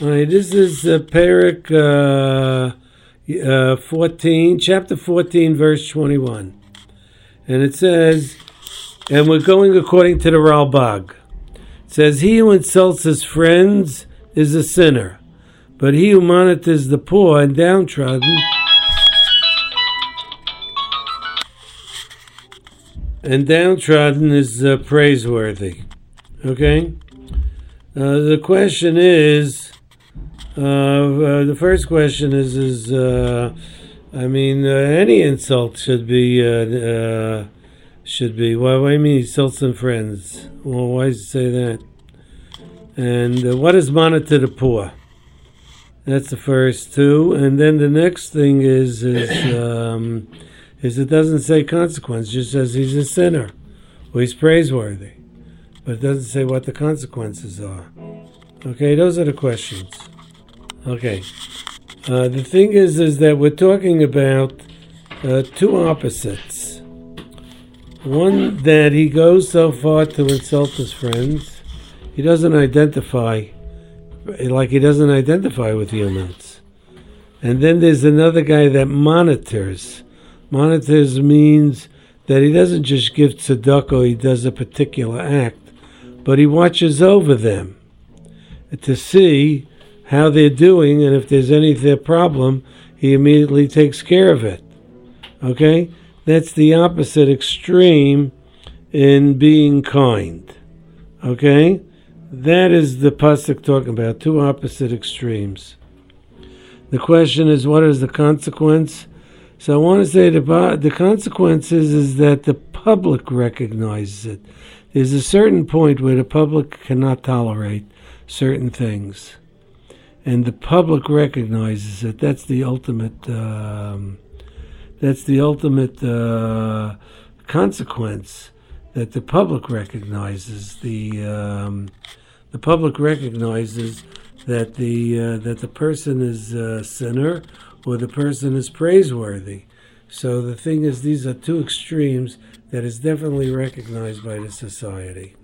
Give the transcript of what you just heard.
All right, this is Perek 14, chapter 14, verse 21. And it says, and we're going according to the Ralbag. It says, he who insults his friends is a sinner, but he who monitors the poor and downtrodden is praiseworthy. Okay? The question is, the first question is any insult should be, why do you mean he insults some friends? Well, why does it say that? And what is monitor the poor? That's the first two. And then the next thing is it doesn't say consequence, it just says he's a sinner, or he's praiseworthy. But it doesn't say what the consequences are. Okay, those are the questions. Okay. The thing is that we're talking about two opposites. One, that he goes so far to insult his friends, he doesn't identify with humans. And then there's another guy that monitors. Monitors means that he doesn't just give tzedakah, he does a particular act, but he watches over them to see how they're doing, and if there's any their problem, he immediately takes care of it. Okay? That's the opposite extreme in being kind. Okay? That is the pasuk talking about, two opposite extremes. The question is, what is the consequence? So I want to say the consequence is that the public recognizes it. There's a certain point where the public cannot tolerate certain things. And the public recognizes it. That's the ultimate consequence, that the public recognizes. The public recognizes that the person is a sinner, or the person is praiseworthy. So the thing is, these are two extremes that is definitely recognized by the society.